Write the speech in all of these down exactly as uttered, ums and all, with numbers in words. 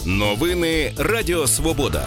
Новини Радіо Свобода.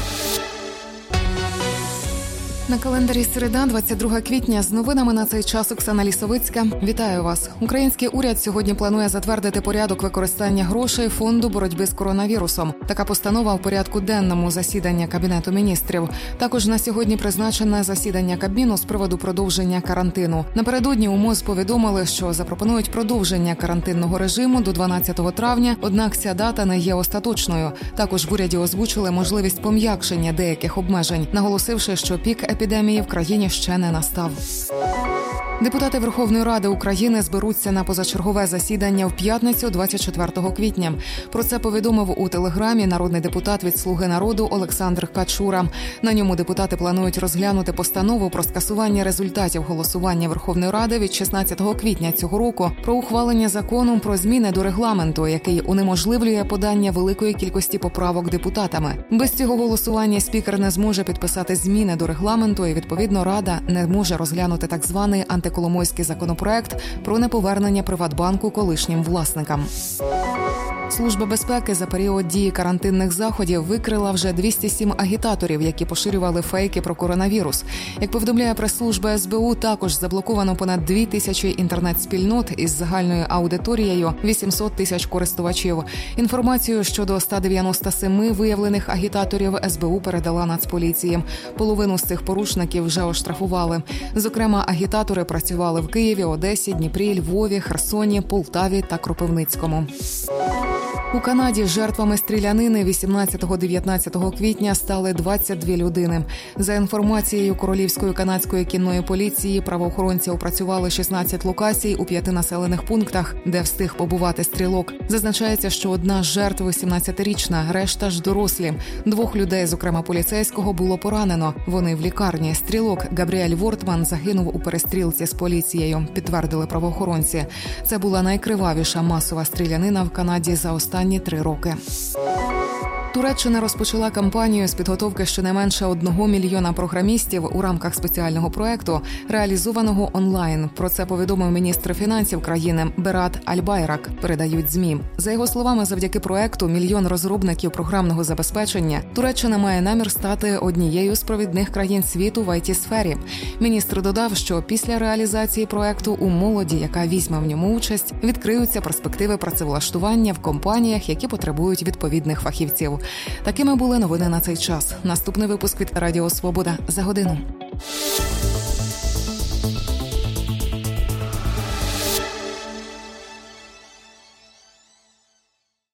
На календарі середа, двадцять другого квітня. З новинами на цей час Оксана Лісовицька. Вітаю вас. Український уряд сьогодні планує затвердити порядок використання грошей фонду боротьби з коронавірусом. Така постанова в порядку денному засідання Кабінету міністрів. Також на сьогодні призначене засідання Кабміну з приводу продовження карантину. Напередодні у МОЗ повідомили, що запропонують продовження карантинного режиму до дванадцятого травня, однак ця дата не є остаточною. Також в уряді озвучили можливість пом'якшення деяких обмежень, наголосивши, що пік епідемії в країні ще не настав. Депутати Верховної Ради України зберуться на позачергове засідання в п'ятницю, двадцять четвертого квітня. Про це повідомив у Телеграмі народний депутат від «Слуги народу» Олександр Качура. На ньому депутати планують розглянути постанову про скасування результатів голосування Верховної Ради від шістнадцятого квітня цього року про ухвалення закону про зміни до регламенту, який унеможливлює подання великої кількості поправок депутатами. Без цього голосування спікер не зможе підписати зміни до регламенту і, відповідно, Рада не може розглянути так званий антиколомойський законопроект про неповернення Приватбанку колишнім власникам. Служба безпеки за період дії карантинних заходів викрила вже двісті сім агітаторів, які поширювали фейки про коронавірус. Як повідомляє прес-служба ес бе у, також заблоковано понад дві тисячі інтернет-спільнот із загальною аудиторією вісімсот тисяч користувачів. Інформацію щодо ста дев'яноста семи виявлених агітаторів ес бе у передала Нацполіції. Половину з цих порушників вже оштрафували. Зокрема, агітатори працювали в Києві, Одесі, Дніпрі, Львові, Херсоні, Полтаві та Кропивницькому. У Канаді жертвами стрілянини вісімнадцятого-дев'ятнадцятого квітня стали двадцять дві людини. За інформацією Королівської канадської кінної поліції, правоохоронці опрацювали шістнадцять локацій у п'яти населених пунктах, де встиг побувати стрілок. Зазначається, що одна з жертв сімнадцятирічна, решта ж дорослі. Двох людей, зокрема поліцейського, було поранено. Вони в лікарні. Стрілок Габріель Вортман загинув у перестрілці з поліцією, підтвердили правоохоронці. Це була найкривавіша масова стрілянина в Канаді за останні три роки. Туреччина розпочала кампанію з підготовки щонайменше одного мільйона програмістів у рамках спеціального проекту, реалізованого онлайн. Про це повідомив міністр фінансів країни Берат Аль-Байрак, передають ЗМІ. За його словами, завдяки проекту мільйон розробників програмного забезпечення Туреччина має намір стати однією з провідних країн світу в ай ті-сфері. Міністр додав, що після реалізації проекту у молоді, яка візьме в ньому участь, відкриються перспективи працевлаштування в компаніях, які потребують відповідних фахівців. Такими були новини на цей час. Наступний випуск від Радіо Свобода за годину.